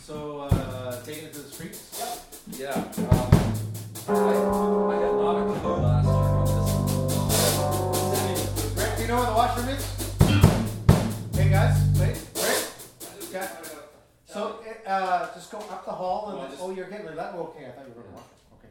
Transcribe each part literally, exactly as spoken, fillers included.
So, uh, taking it to the streets? Yeah. Um, I, I had not a clue last year on this. Rick, do you know where the washroom is? Hey guys, wait, Rick? Okay. So, uh, just go up the hall and, Well, just- oh, you're getting that? Okay, I thought you were going to wash it. Okay.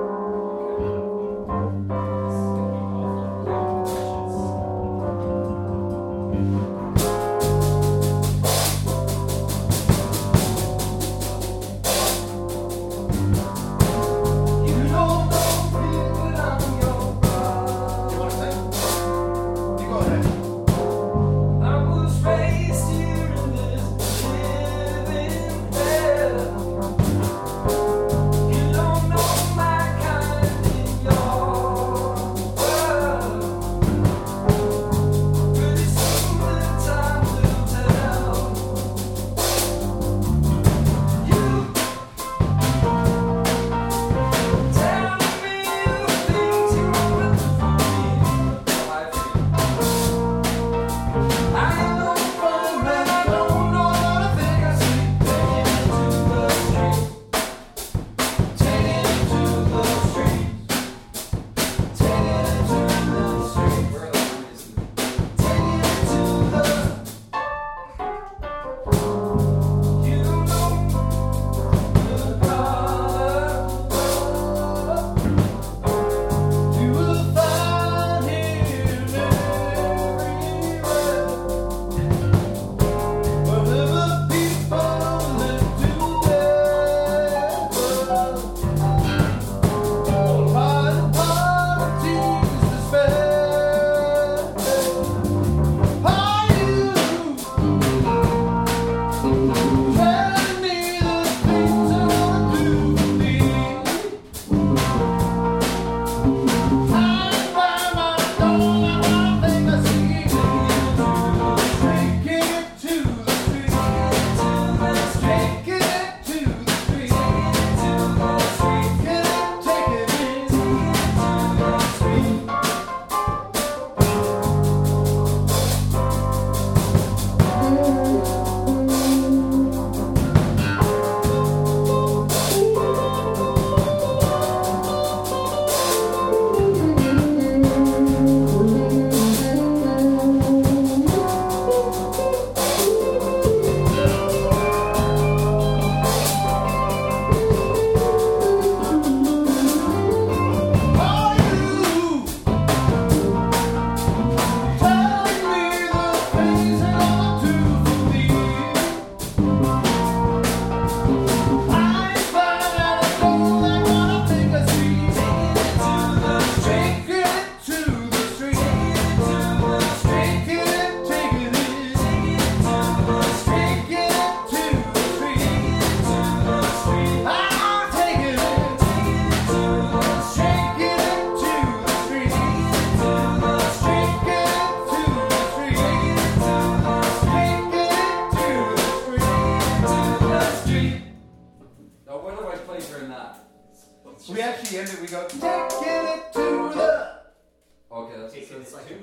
We actually ended, we go, taking it to the... Okay, that's Taking it's it like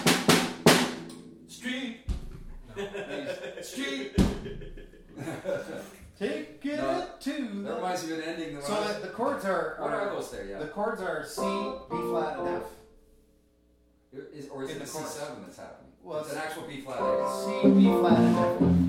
to- Street. No. Street. Taking No, it to that the... reminds me of an ending. That So when I- the, the chords are... What are are those there? Yeah. The chords are C, B flat, and F. Is, or is in it the the C chorus. seven that's happening? Well, it's an it's- actual B flat. eh? C, B flat, and F.